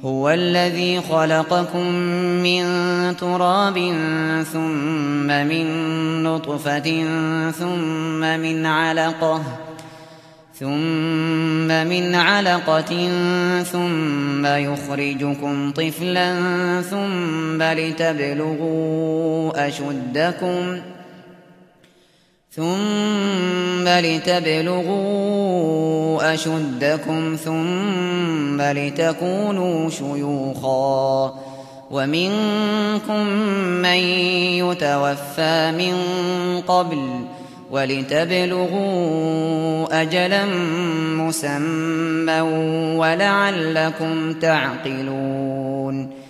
هو الذي خلقكم من تراب ثم من نطفة ثم من علقة ثم يخرجكم طفلا ثم لتبلغوا أشدكم ثم لتكونوا شيوخا ومنكم من يتوفى من قبل ولتبلغوا أجلا مسمى ولعلكم تعقلون